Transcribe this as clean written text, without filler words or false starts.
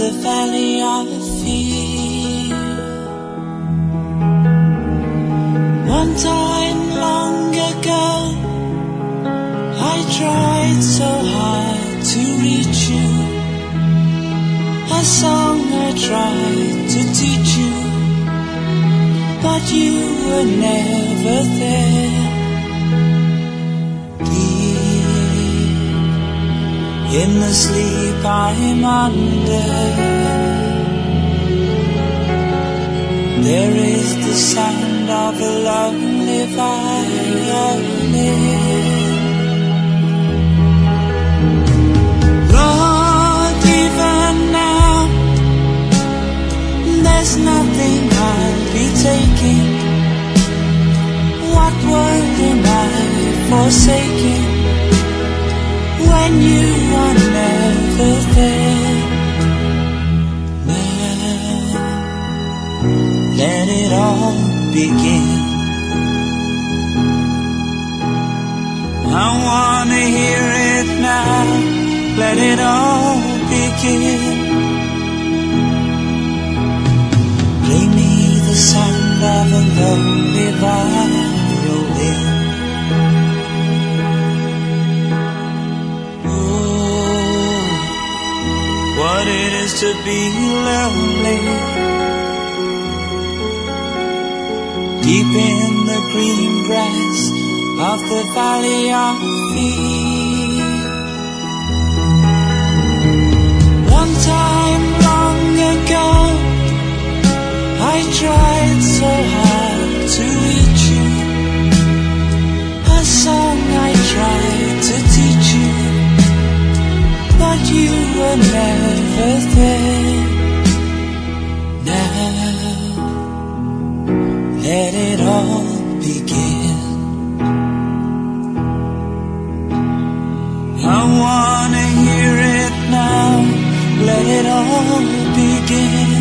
the valley of fear. One time long ago, I tried so hard to reach you, a song I tried to teach you, but you were never there. In the sleep I'm under, there is the sound of a lonely violin. Lord, even now, there's nothing I'll be taking. What word am I forsaking when you are never there? Now, let it all begin. I wanna hear it now. Let it all begin. Play me the sound of a lonely violin. What it is to be lonely, deep in the green grass of the valley of fear. One time long ago, I tried so hard to reach you, a song I tried to teach you, but you were never there. Now, let it all begin. I wanna hear it now. Let it all begin.